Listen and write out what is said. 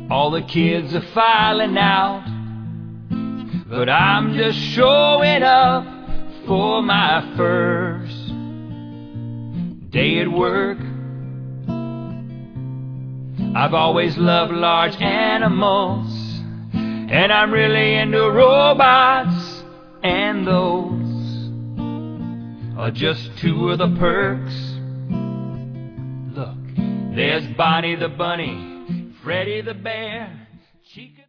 All the kids are filing out, but I'm just showing up for my first day at work. I've always loved large animals, and I'm really into robots, and those are just two of the perks. Look, there's Bonnie the bunny, Freddy the bear, Chica